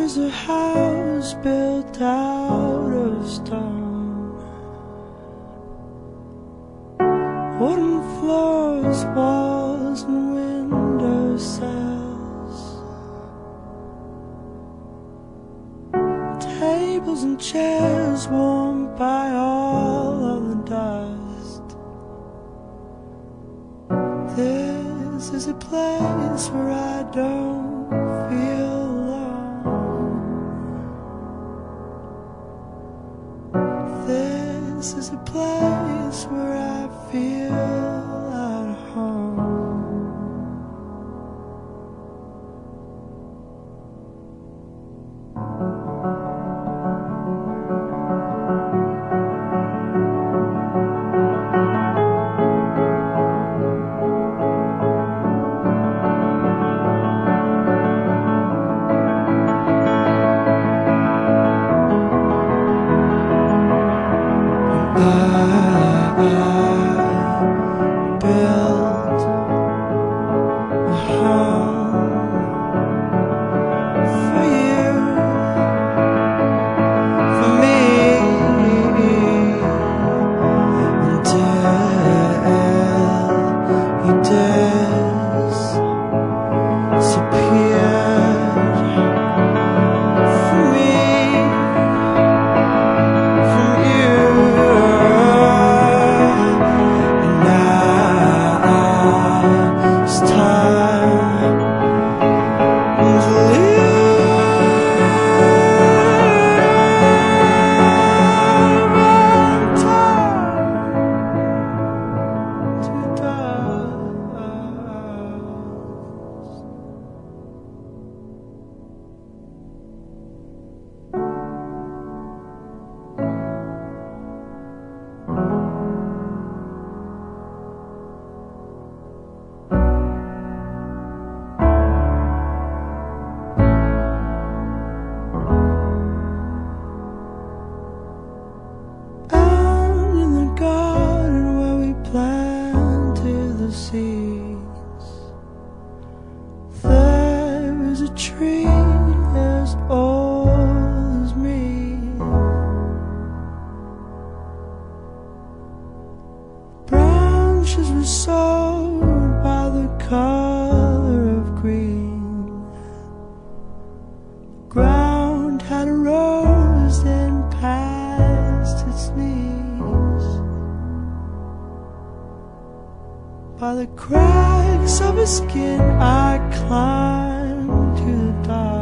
is a house built out of stone, wooden floors, walls and window sills, tables and chairs warmed by all of the dust. This is a place where I don't feel alone. This is a place where I feel at home. I built a home for you, for me, until you disappeared from me, from you. It's time to leave, and time to planted the seeds. There is a tree as old as me. Branches were sold by the color of green. The ground had rose and past its knees. By the cracks of his skin I climbed to the dark.